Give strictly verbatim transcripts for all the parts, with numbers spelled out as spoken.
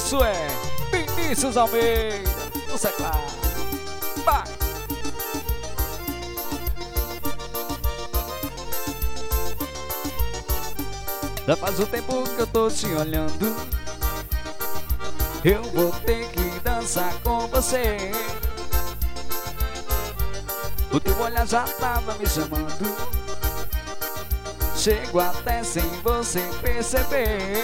Isso é Vinícius Almeida, o teclado. Vai! Já faz um tempo que eu tô te olhando. Eu vou ter que dançar com você. O teu olhar já tava me chamando. Chego até sem você perceber.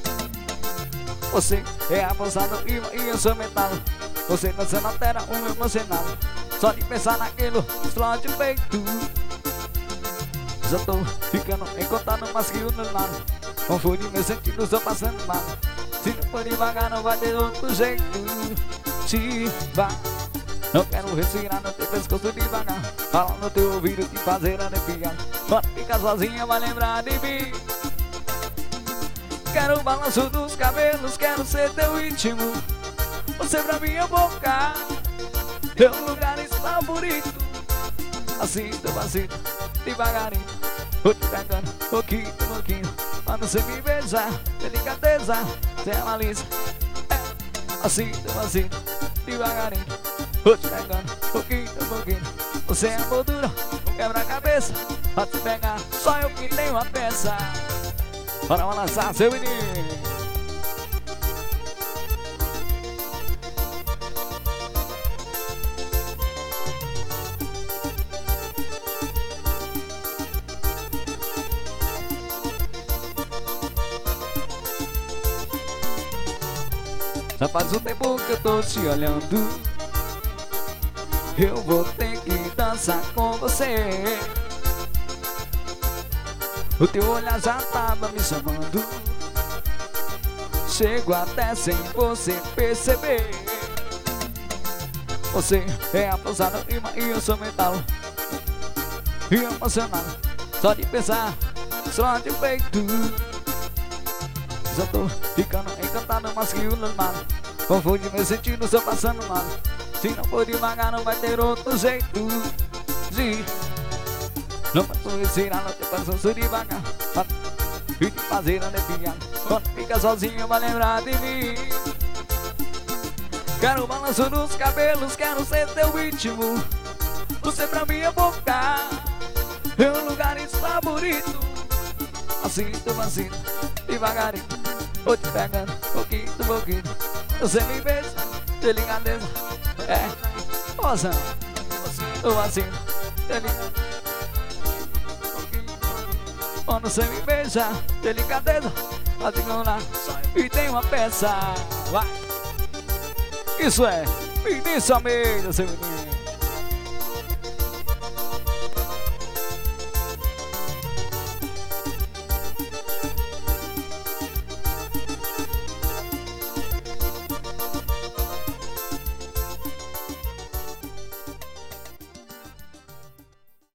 Você é abusado e eu sou metal. Você dançando altera o meu emocional. Só de pensar naquilo, explode o peito. Já tô ficando encantado, mas que o normal. Confunde meus sentidos, tô passando mal. Se não for devagar, não vai ter outro jeito. Se vai, não quero respirar no teu pescoço devagar. Fala no teu ouvido, te fazer arrepiar. Quando fica sozinha, vai lembrar de mim. Quero o balanço dos cabelos, quero ser teu íntimo. Você pra minha boca, teu lugar está bonito. Assim, teu vacilo, devagarinho. Vou te pegando, pouquinho, pouquinho. Quando você me beijar, delicadeza, sem malícia. É, assim, teu vacilo, devagarinho. Vou te pegando, pouquinho, pouquinho. Você é moldura, quebra-cabeça. Pra te pegar, só eu que tenho a peça. Bora balançar, seu menino. Já faz um tempo que eu tô te olhando. Eu vou ter que dançar com você. O teu olhar já tava me chamando. Chego até sem você perceber. Você é abusado e eu sou mental e emocional. Só de pensar, só de peito. Já tô ficando encantado, mas que o normal. Confunde meus sentidos, tô passando mal. Se não for devagar, não vai ter outro jeito. De não posso respirar, não te faço devagar. E te fazer arrepiar. Quando fica sozinho, vai lembrar de mim. Quero o balanço dos cabelos, quero ser teu íntimo. Você pra minha boca, meu lugar está bonito. Assim, tu vacina, devagarinho. Vou te pegando, pouquinho, pouquinho. Você me beija, delicadeza. É, moça, eu vacino, delicadeza. Quando você me beija, delicadeza. Assim lá, e tem uma peça. Vai! Isso é Vinícius Almeida, seu menino.